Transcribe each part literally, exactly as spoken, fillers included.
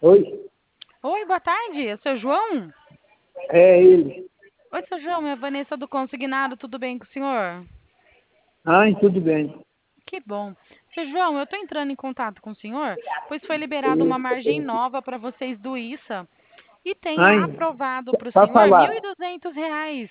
Oi, Oi, boa tarde. É o seu João? é ele. Oi, seu João. É a Vanessa do Consignado. Tudo bem com o senhor? Ai, tudo bem. Que bom. Seu João, eu estou entrando em contato com o senhor, pois foi liberada uma margem nova para vocês do ISA e tem Ai, aprovado para o pode senhor falar. mil e duzentos reais.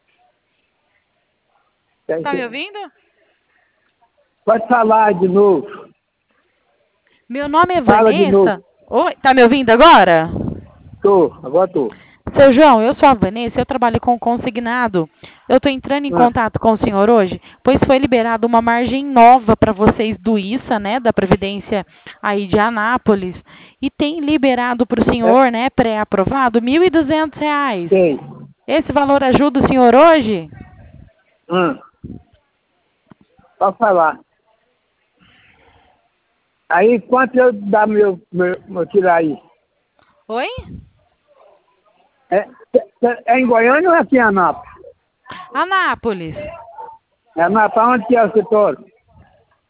Tá me ouvindo? Pode falar de novo. Meu nome é Fala de Vanessa. novo. Oi, tá me ouvindo agora? Tô, agora tô. Seu João, eu sou a Vanessa, eu trabalho com consignado. Eu estou entrando em Ah, contato com o senhor hoje, pois foi liberada uma margem nova para vocês do ISA, né, da Previdência aí de Anápolis, e tem liberado para o é, senhor, né, pré-aprovado, mil e duzentos reais. tem. Esse valor ajuda o senhor hoje? Ah, pode falar. Aí, quanto eu dá meu, meu, meu tirar aí? Oi? É, é, é em Goiânia ou é aqui em Anápolis? Anápolis. É Anápolis, onde que é o setor?